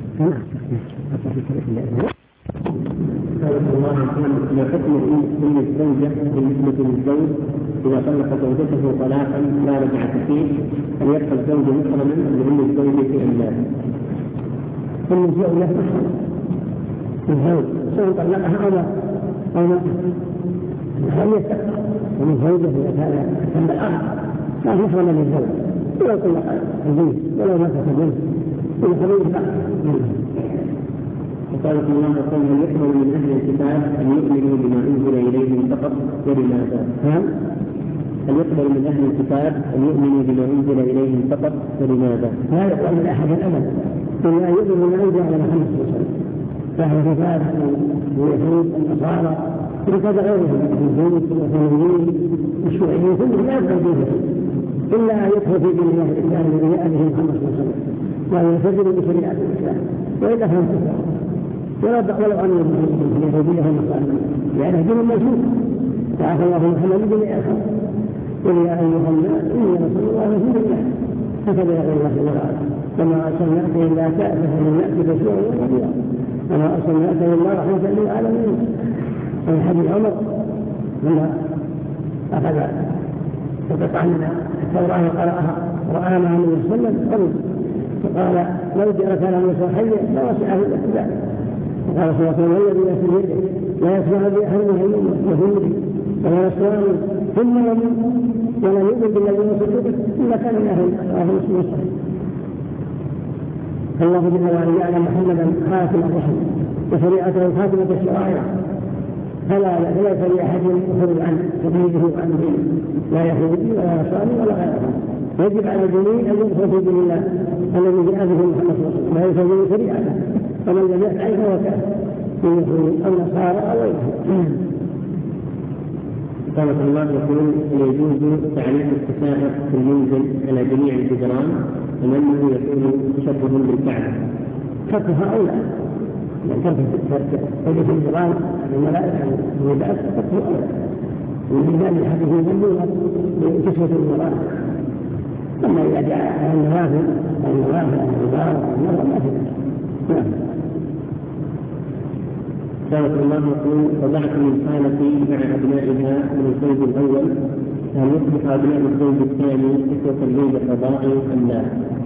ما حكم أم الزوجة بالنسبة للزوج إذا طلق زوجته طلاقا لا رجعة فيه أن يبقى الزوج محرما لأم الزوجة أم لا؟ أم الزوجة الزوج سواء طلقها أو ما هل يستقر ومن زوجه إذا كان تم الأرض لا محرم للزوج ولو طلق الزوج ولو مات الزوج إلى خروج بعض. وقالت الله قال هل يقبل من أهل الكتاب أن يؤمنوا بما أنزل إليهم فقط ولماذا؟ هل يقبل من أهل الكتاب أن يؤمنوا بما أنزل إليهم فقط ولماذا؟ لا يقبل من أحد أبدا إلا يؤمن بما أنزل على محمد صلى الله عليه وسلم فأهل الكتاب اليهود النصارى وكذا غيرهم اليهود والوثنيين والشيوعيين كلهم لا يقبل دينهم إلا أن يدخل في دين الله الإسلام الذي جاء به محمد صلى الله عليه وسلم وأن يلتزم بشريعة الإسلام وإلا فهم كفار ولو أن اليهودية والنصارى لأنه دين موجود تعالى الله محمد بن آخر قل يا أيها الناس إني رسول الله رسول الله هكذا يقول الله تعالى وما أرسلناك إلا كافة للناس بشيرا ونذيرا وما أرسلناك إلا رحمة للعالمين. في حديث عمر لما أخذ قطعا من التوراة وقرأها رآها مع النبي صلى الله عليه وسلم قبل فقال لو كان موسى حيا لوسعه الاتباع وقال صلى الله عليه وسلم الذي يسر يده لا يسمع بأحد من يهودي ولا نصراني ثم يموت ولا يؤمن بالذي وصف به إلا كان من أهل مسلم صحيح. فالله جل وعلا يعلم محمدا خاتم الرسل وشريعته خاتمة الشرائع فلا يلزم لأحد يخرج عن تقليده وعن دينه لا يهودي ولا نصراني ولا غيره. يجب على الجميع أن يدخل في دين الله الذي جاء به محمد صلى الله عليه وسلم لا يلزم شريعته ومن لم يفعل فهو كافر من يهود أو نصارى أو غيره. قال الله يقول يجوز تعليق الكفاءة في المنزل على جميع الجدران ومنه يكون تشبه بالكعبة تركها أولى يعني ترك وجه الجدران الملائكة والعباد تركه أولى ومن ذلك الحديث يذمون بكسوة الجدران. أما إذا جاء النوافل العبارة والنظر ما في ذلك. قالت الله يقول وضعت من خالتي مع أبنائها من الزوج الأول هل يصبح أبناء الزوج الثاني إخوة الزوج الرضاعي أم لا؟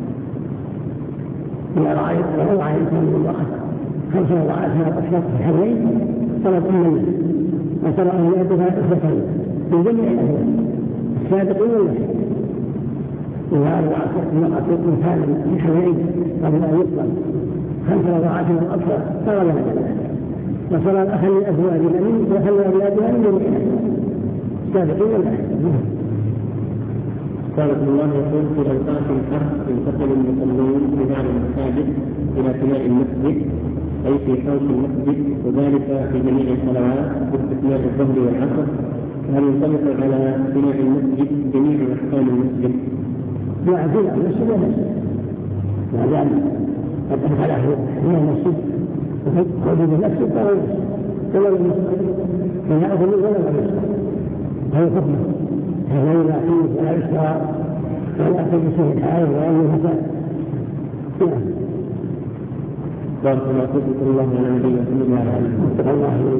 إذا رأيت من امرأة 5 رضاعاتها أكثر في الحرين صارت أم وصار أولادها إخوة من جميع الأهل السابقين واللاحقين. إذا رضعت امرأة مثالا في الحرين قبل أن يطلق 5 رضاعاتها أكثر صار لها جنة وصار الأخ للأزواج الأمين وخلى أولادها من جميع السابقين واللاحقين. قالت الله يقول في أوقات الحرب ينتقل المصلون في بعض المساجد إلى بناء المسجد أي في حوش المسجد وذلك في جميع الصلوات باستثناء الظهر والعصر هل ينطبق على بناء المسجد جميع أحكام المسجد؟ لا بناء المسجد لا مسجد ما دام قد أدخله من المسجد وحدود المسجد فهو المسجد ولا المسجد فلا أظن ولا المسجد هذا حكمه هذا لا فيه ولا إشراء ولا تجسه الحائل ولا الفساد. بارك الله فيكم الله على نبينا محمد وعلى آله الله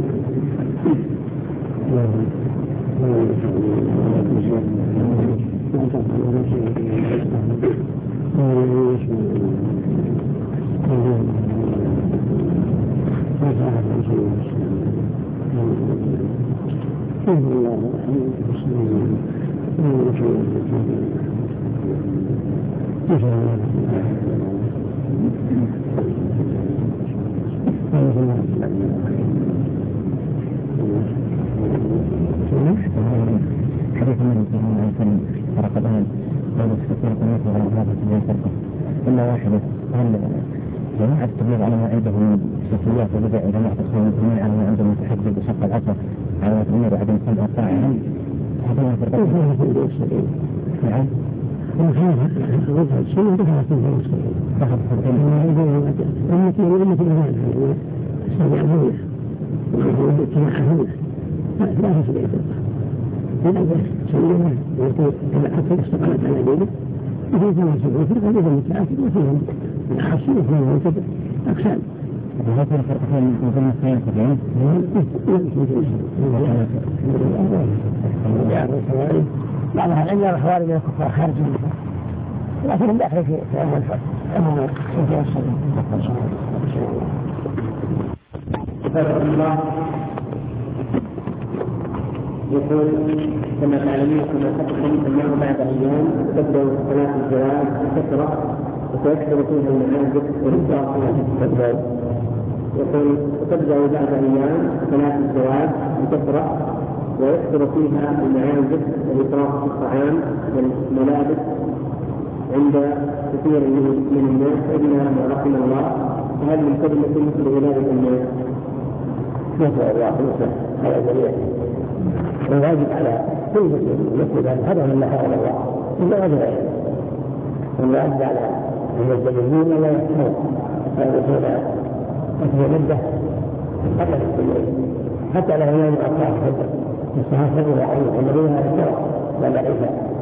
حديث النبي صلى الله عليه وسلم فرق الآن بين السكينة والنصر على هذا السبيل فرقة إلا واحدة هل جماعة التبليغ على ما عندهم سفريات وبدأ جماعة الصوميين على ما عندهم تحدد بشق العصر على الأمور وعدم سمع الطاعة هذا فرقة نعم وضع السنة دخلت في المسلمين أمة الأمان سمعهن واتباعهن لا تسمع الفرقة هذا سيئة يقول حتى استقامت على دينه وفي تناسب وفرقة وفي المتأكد وفيهم الأحسن وفيهم المنتبه أقسام. وهذا الفرق بين مثل الخيانة والعين؟ بعضها العلم والخوارج من الكفار خارج المنفر لكنهم داخل في المنفر أمام سنتين الله يقول كما تعلمون كما تقدم أنه بعد أيام تبدأ صلاة الزواج بكثرة وسيكثر فيها المنازل ويبدأ فيها الزواج. يقول تبدأ بعد أيام صلاة الزواج بكثرة ويكثر فيها المنازل والإسراف في الطعام والملابس عند كثير من الناس إلا ما رحم الله. فهل من كلمة مثل ولادة الناس؟ نسأل الله نسأل على الجميع. الواجب على كل مسلم مثل هذا من حرم الله إلا غير ذلك. والواجب على المسلمين لا يحرم أن يكون أكثر مدة قبل السنين حتى لا ينام أطراف الحجة الصحابة إلى أن يعملون هذا الشرع بعد عيسى.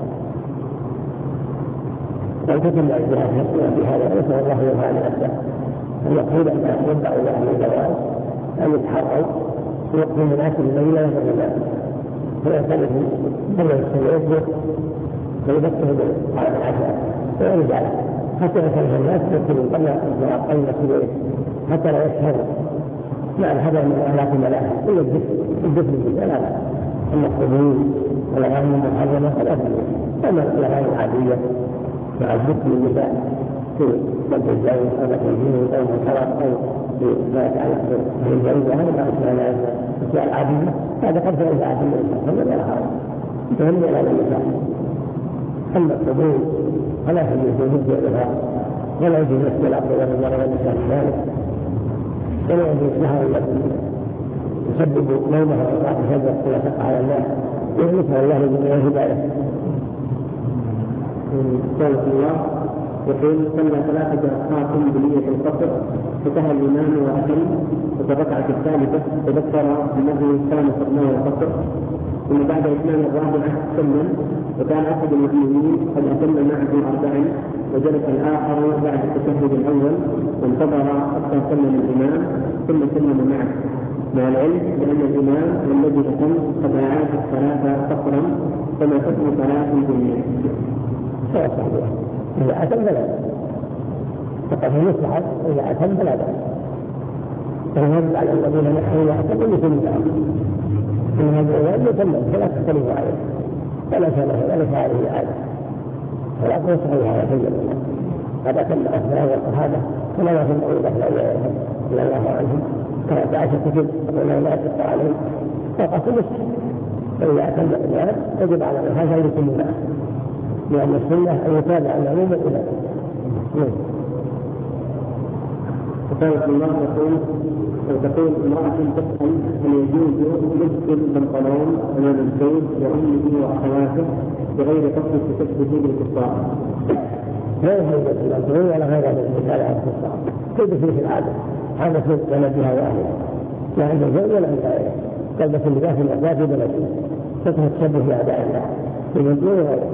والكتب الأجزاء يقولون بهذا نسأل الله يفعل نفسه أن يقول أن ينبع لأهل الزواج أن يتحروا ويقضي المناسب الذي لا يفعل ذلك فيعتمد قبل السنين ويبكر على العشاء ويرجع له حتى يكون الناس يكونوا قبل الزواج قبل المسؤولين حتى لا يشهروا مع هذا من أخلاق الملاهي إلا الدفن بالله لا أما القبول والأغاني المحرمة فلا تجوز. أما الأغاني العادية مع الدفن النساء في بلد الزوج أو التنزيل أو الحرم أو ما يتعلق بالزوج هذا ما أشبه الأشياء العادية هذا قد فعل عادي الإنسان فلا لا حرج يهم إلى النساء. أما القبول فلا يجوز فعلها ولا يجوز نسب العبد والرجال والنساء ذلك ولا يجوز لها التي يسبب نومها وإضاعة الشجرة ولا تقع على الناس يهلكها الله لجميع الهداية. الله يقول صلى 3 ركعات بنية القصر فتح الإمام وأكل وفي الركعة الثالثة تذكر أنه كان صلاه القصر ثم بعد إتمام الرابعة سلم وكان أحد المؤمنين قد أتم معه 4 وجلس الآخر بعد التشهد الأول وانتظر حتى سلم الإمام ثم سلم معه مع العلم بأن الإمام الذي أتم قد أعاد الصلاة قصرا فما تكون صلاة الجميع. إذا أتم فلا فقد يصلح إذا أتم فلا بأس فالواجب على الذين نحن لا أتم مثل ذلك إن هذا الواجب يتم فلا تختلف عليه ولا شاء ولا عليه عادة فلا تصحيح على سيد الله قد أتم أثناء والصحابة فلا يكون أولى إلى الله عنهم كانت عائشة تجد أنه لا تقع عليه فقط نصف فإذا أتم الإمام يجب على الحاجة لكل الناس لأن السنة أن يتابع المعلومة إلى فقالت الله تقول امرأة تسأل هل يجوز لبس البنطلون أمام الزوج وأمه وأخواته بغير قصد تشبه بالكفار؟ لا يجوز البنطلون ولا غير ذلك على الكفار تلبس في العادة هذا في بلدها وأهلها لا عند الزوج ولا عند غيره تلبس اللباس الأعداء في بلدها تكره تشبه بأعداء الله في البنطلون وغيره.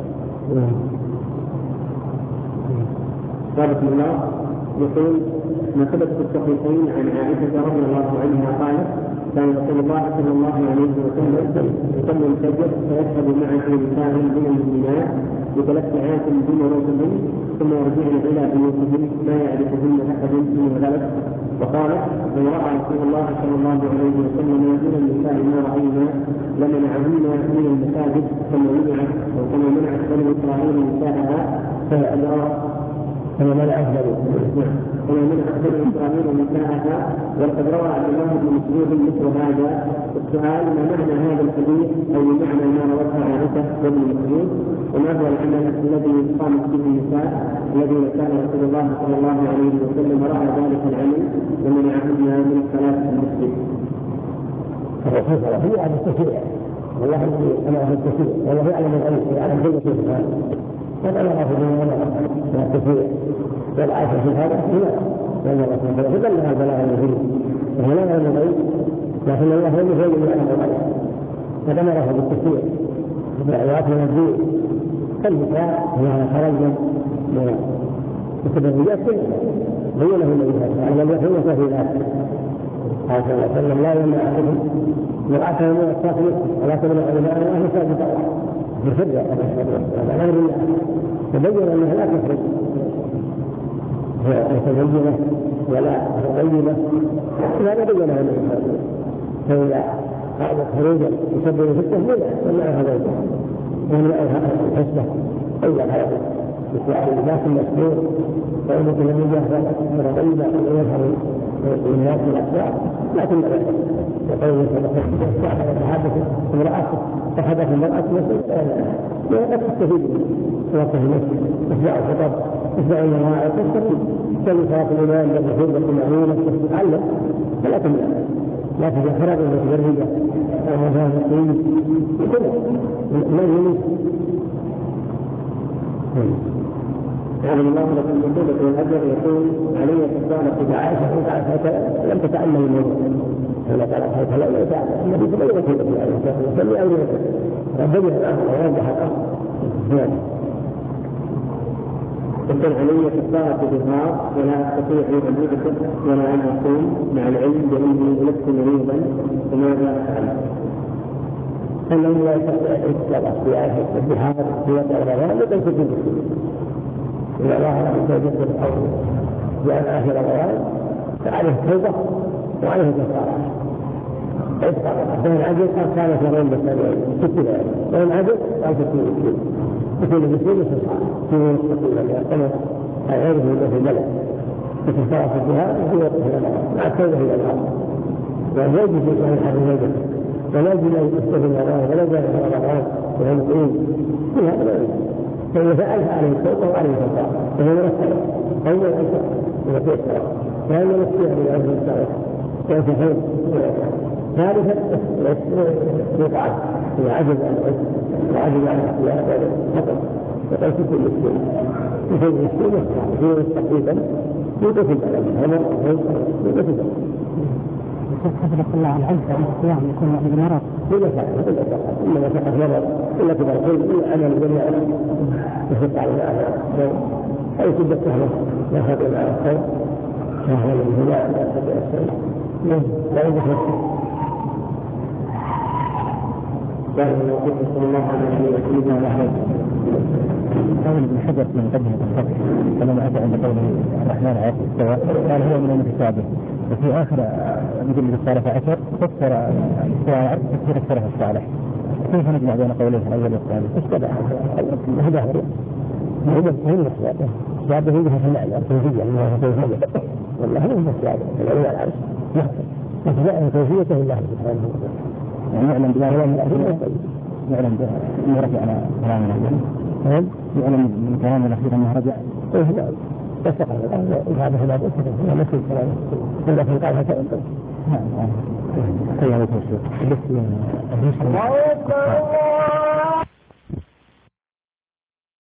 قالت الله يقول ما ثبت في الصحيحين عن عائشة رضي الله عنها قالت كان رسول الله صلى الله عليه وسلم يصلي الفجر فيشهد معه نساء من المؤمنات ب3 ساعات دون روحهن ثم يرجعن إلى بيوتهن ما يعرفهن أحد من غلط. وقالت من رأى رسول الله صلى الله عليه وسلم من النساء ما رأينا لمنعهن من المساجد كما منعت بني إسرائيل نساءها كما منعت بني إسرائيل نساءها. وقد روى عبد الله بن مسعود مثل هذا. السؤال ما معنى هذا الحديث أو معنى ما روته عائشة وابن مسعود وما هو العمل الذي قامت به النساء الذين كان رسول الله صلى الله عليه وسلم رأى ذلك العمل ومنعهن من صلاة المسجد؟ الرسول صلى الله عليه وسلم التشريع والله أمره التشريع والله يعلم العلم يعلم كل شيء فأنا أخذ من التشريع والعاشر في هذا لأن الرسول صلى الله عليه وسلم البلاغ المبين وهو لا يعلم الغيب لكن الله هو الذي يعلم الغيب فدمره بالتكفير بالآيات من الدين. فالنساء هي خرجنا بسبب الرجال كلها بينه النبي صلى الله عليه وسلم يحرم كثيرات قال صلى الله عليه وسلم لا يمنع أحدكم مرأته من الصافي ولا تبلغ إلى أهل سابقا بفرع هذا غير الله. تبين أنها لا تخرج متزينة ولا طيبة لا تبينها النبي صلى الله عليه وسلم. فإذا قعدت خروجا يسبب في التهميل ومنعها زوجها ومنعها الحسنة إلا حياته بسؤال الناس المسؤول فإنك لم يجهر أمر طيبة ويظهر الناس الأسباب لكن يقول تحدث امرأة تحدث المرأة لا تستفيد وقت المسجد تسمع الخطب تسمع المواعظ تستفيد تسمع صلاة الإمام بالرسول بالمعلومة تتعلم ولكن لا تجد خراب المتجردة أو مفاهيم الطيب لا يميز يعني الله لكم بطولة الأجر يقول علي الصالح إذا عائشة لم تتأمل الموضوع فلا تعالى فلا يتعلم النبي فلا يبكي بطولة وسلم أولي ربنا الأمر ووضح الأمر تقول علي الصالح بظهار ولا أستطيع أن أدرك ولا أن أقوم مع العلم بأني لست مريضا فماذا أفعل؟ أنه لا يستطيع الصلاة في آخر الظهار في وقت رمضان ليس في إذا ظهر أن توجد أو جاء آخر رمضان فعليه توبة وعليه كفارة. فإن عجز كان شهرين بالتالي 6 ليالي وإن عجز قال 6 مسكين يكون المسلم في مستقيم لأنه غيره في البلد فكفارة الجهاد في وقته مع التوبة إلى الله ولا يجوز أن يحرم زوجته ولا يجوز أن يستفيد رمضان ولا يجوز أن رمضان وهو مقيم في هذا لا يجوز. فإذا فعل فعليه التوبة وعليه الكفارة وهو مرتب أول أنت وفي الصلاة لا يمسك بالعزم الصلاة ويتحول ثالثا يقعد إذا عجز عن العزم وعجز عن الاحتياط فقط فقد تكون مسكين مثل المسكين يكون تقريبا يقتل هذا يقتل حفظك الله على العزة عند الصيام يكون يعني بالمرض إلا فقط إنما فقط مرض إلا كبر الخير إلا أنا الجميع يفق على الأعلى أي سبب سهلة لا خطر على الخير سهلة للهداء لا خطر الخير لا يجب نفسه قال النبي صلى الله عليه وسلم على هذا قال ابن حجر من قبله الفتح فلما أتى عند قوله الرحمن على العرش استوى قال هو من المتشابه وفي آخر مجلد 13 فسر الاستواء على العرش تفسير السلف الصالح. كيف نجمع بين قوليه الأول والثاني؟ اشتبه هذا هو السيادة السيادة هي في المعنى الكيفية والله هو السيادة العلم على العرش يحصل كيفيته لله سبحانه وتعالى يعلم يعلم أنه رجع على كلام الأول يعلم من كلام الأخير أنه رجع نعم تستقر هذا هو الأول هو نفس الكلام لكن قال هكذا نعم